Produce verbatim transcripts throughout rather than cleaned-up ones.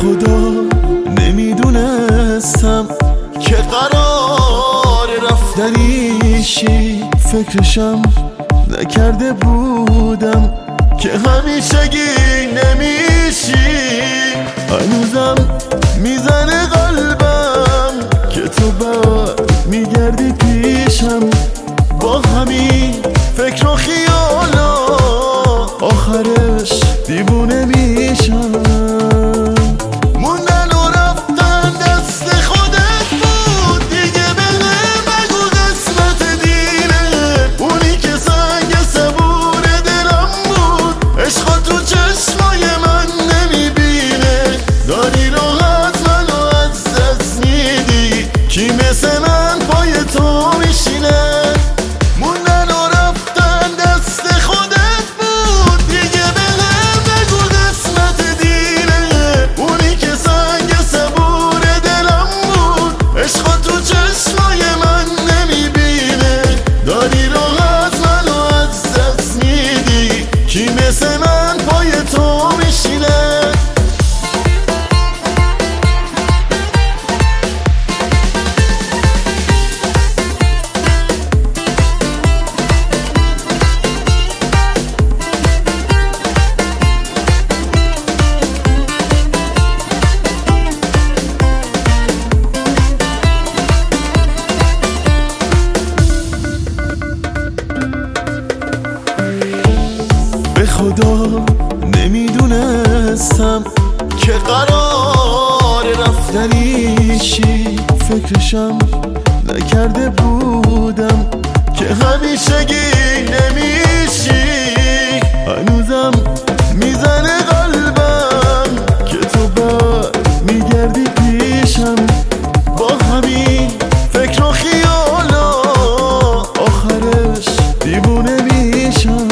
خدا نمیدونستم که قرار رفتنیشی، فکرشم نکرده بودم که همیشگی نمیشی. هنوزم میزنه قلبم که تو بعد میگردی پیشم، با همین فکر و خیالا آخرش دیوونه میشم. موندن و رفتن دست خودت بود دیگه، بله بگو قسمت دیره. اونی که سنگ صبور دلم بود، عشقا تو چشمای من نمیبینه. داری راحت منو از دست میدی، کی مثل من پای تو میشینه؟ موندن و رفتن دست خودت بود دیگه، بله بگو قسمت دیره. اونی که سنگ صبور دلم بود، عشقا تو چشمای من نمیبینه. داری راحت منو از دست میدی، کی مثل من پای تو میشینه؟ به خدا نمیدونستم که قرار رفتنیشی، فکرشم نکرده بودم که همیشگی نمیشی. هنوزم میزنه قلبم که تو بعد میگردی پیشم، با همین فکر و خیالا آخرش دیوونه میشم.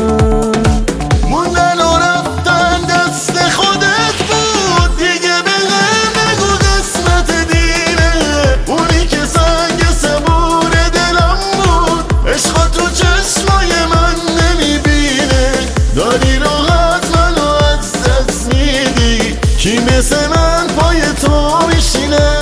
داری راحت منو از دست میدی، کی مثل من پای تو میشینه؟